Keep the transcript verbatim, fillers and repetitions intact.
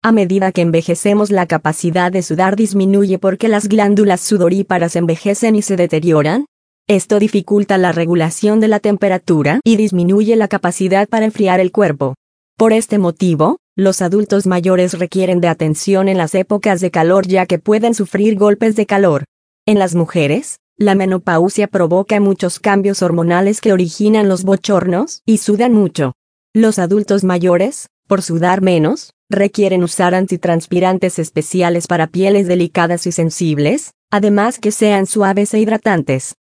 A medida que envejecemos, la capacidad de sudar disminuye porque las glándulas sudoríparas envejecen y se deterioran. Esto dificulta la regulación de la temperatura y disminuye la capacidad para enfriar el cuerpo. Por este motivo, los adultos mayores requieren de atención en las épocas de calor ya que pueden sufrir golpes de calor. En las mujeres, la menopausia provoca muchos cambios hormonales que originan los bochornos y sudan mucho. Los adultos mayores, por sudar menos, requieren usar antitranspirantes especiales para pieles delicadas y sensibles, además que sean suaves e hidratantes.